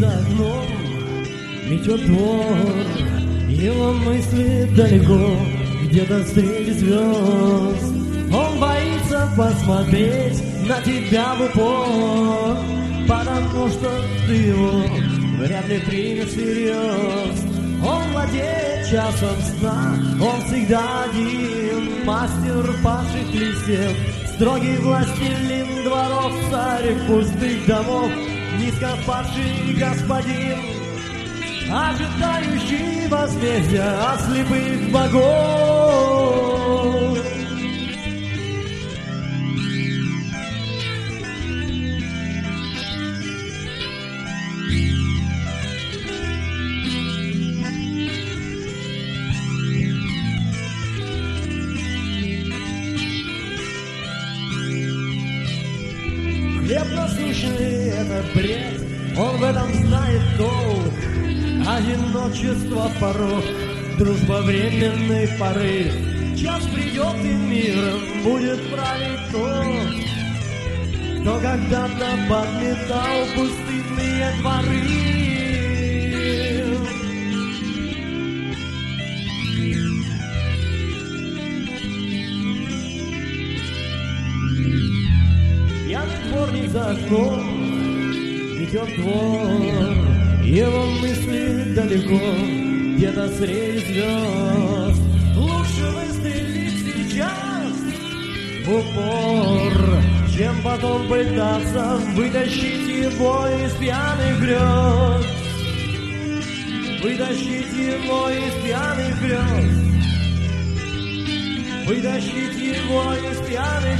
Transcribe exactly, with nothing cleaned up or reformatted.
за окном метет двор, его мысли далеко, где-то среди звезд. Он боится посмотреть на тебя в упор, потому что ты его вряд ли примешь всерьез. Он владеет часом сна, он всегда один, мастер павших листьев, строгий властелин дворов, царь пустых домов, низко падший господин, ожидающий возмездия от слепых богов. Хлеб насущный — это бред, он в этом знает толк. Одиночество — порог, дружба — временный порыв. Час придет и миром будет править тот, кто когда-то подметал пустынные дворы. Пьяный дворник за окном идет двор, его мысли далеко, где-то среди звезд. Лучше выстрелить сейчас в упор, чем потом пытаться вытащить его из пьяных грез. Вытащить его из пьяных грез. Вытащить его из пьяных